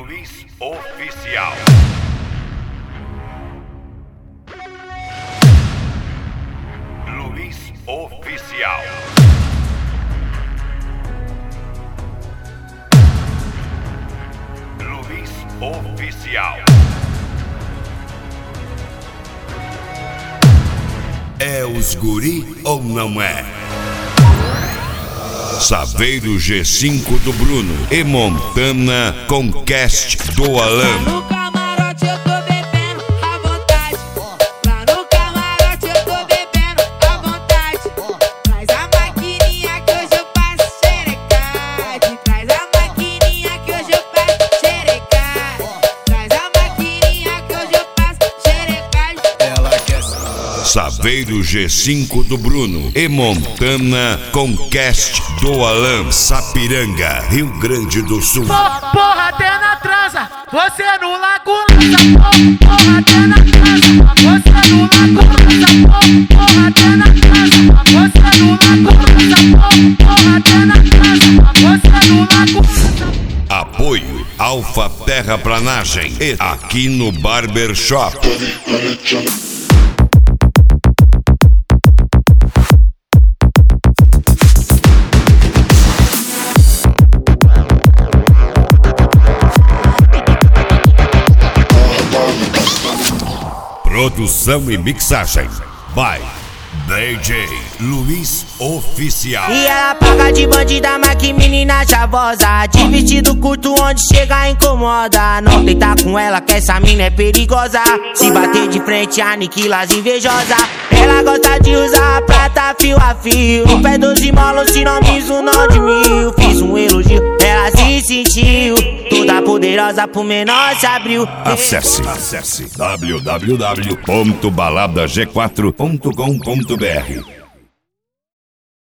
Luiz Oficial. Luiz Oficial. Luiz Oficial. É os guri ou não é? Saveiro G5 do Bruno e Montana com cast do Alan. No camarote eu tô bebendo à vontade. Lá no camarote eu tô bebendo à vontade. Traz a maquininha que hoje eu passo xerecade. Traz a maquininha que hoje eu passo xerecade. Traz a maquininha que hoje eu passo xerecade. Ela quer Saveiro G5 do Bruno e Montana com cast do Alan. Sapiranga, Rio Grande do Sul. Porra, até na transa, você no lago lança. Porra, até na transa, você no lago lança. Porra, até na transa, você no lago lança. Porra, até na transa, você no lago lança. Apoio Alfa Terraplanagem e aqui no Barbershop. Produção e mixagem by DJ Luiz Oficial. E ela paga de bandida, mas que menina chavosa. De vestido curto onde chega incomoda. Não deita com ela que essa mina é perigosa. Se bater de frente aniquila as invejosa. Ela gosta de usar a prata fio a fio. No pé 12 molos, se não miso não de mil. Fiz um elogio, ela se sentiu toda poderosa, pro menor se abriu. Acesse www.baladag4.com.br